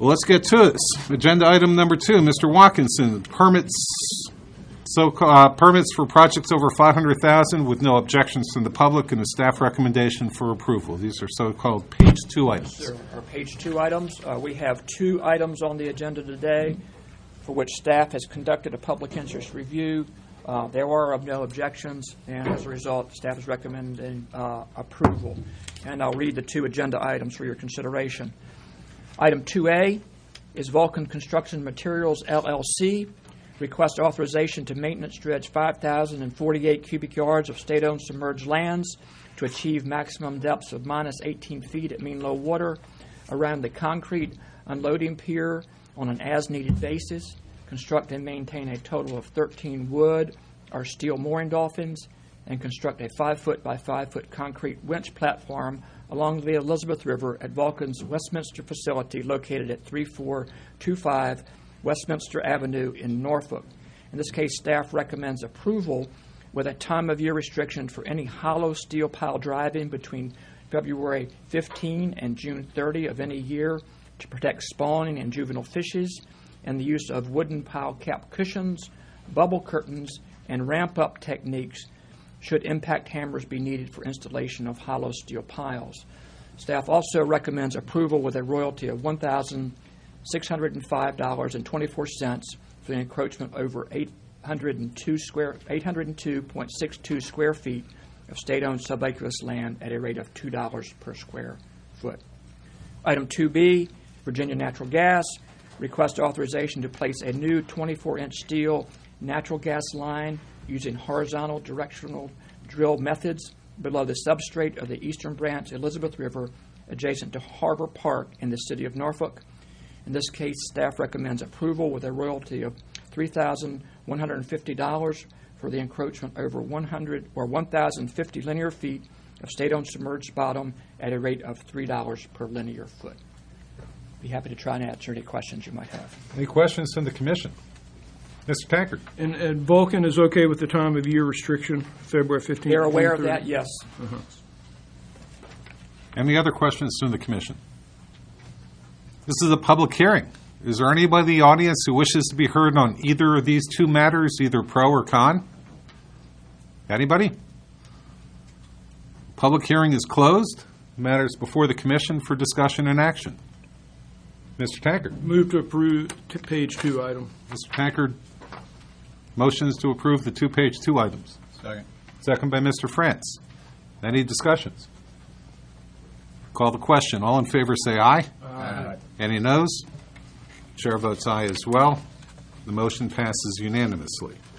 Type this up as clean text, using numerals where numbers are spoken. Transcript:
Well, let's get to this. Agenda item number 2, Mr. Watkinson, permits for projects over $500,000 with no objections from the public and a staff recommendation for approval. These are so-called page 2 items. Yes, sir. Our page 2 items. We have 2 items on the agenda today for which staff has conducted a public interest review. There are no objections, and as a result, staff is recommending approval. And I'll read the 2 agenda items for your consideration. Item 2A is Vulcan Construction Materials, LLC. Request authorization to maintenance dredge 5,048 cubic yards of state-owned submerged lands to achieve maximum depths of minus 18 feet at mean low water around the concrete unloading pier on an as-needed basis. Construct and maintain a total of 13 wood or steel mooring dolphins, and construct a 5-foot by 5-foot concrete winch platform along the Elizabeth River at Vulcan's Westminster facility located at 3425 Westminster Avenue in Norfolk. In this case, staff recommends approval with a time of year restriction for any hollow steel pile driving between February 15 and June 30 of any year to protect spawning and juvenile fishes, and the use of wooden pile cap cushions, bubble curtains, and ramp-up techniques should impact hammers be needed for installation of hollow steel piles. Staff also recommends approval with a royalty of $1,605.24 for the encroachment over 802.62 square feet of state-owned subaqueous land at a rate of $2 per square foot. Item 2B, Virginia Natural Gas. Request authorization to place a new 24-inch steel natural gas line using horizontal directional drill methods below the substrate of the eastern branch Elizabeth River adjacent to Harbor Park in the city of Norfolk. In this case, staff recommends approval with a royalty of $3,150 for the encroachment over 1,050 linear feet of state-owned submerged bottom at a rate of $3 per linear foot. Be happy to try and answer any questions you might have. Any questions from the Commission? Mr. Tankard. And Vulcan is okay with the time of year restriction, February 15th? They're aware of that, yes. Uh-huh. Any other questions from the Commission? This is a public hearing. Is there anybody in the audience who wishes to be heard on either of these 2 matters, either pro or con? Anybody? Public hearing is closed. Matters before the Commission for discussion and action. Mr. Tankard. Move to approve page 2 item. Mr. Tankard motions to approve the 2 page 2 items. Second. Second by Mr. France. Any discussions? Call the question. All in favor say aye. Aye. Any noes? Chair votes aye as well. The motion passes unanimously.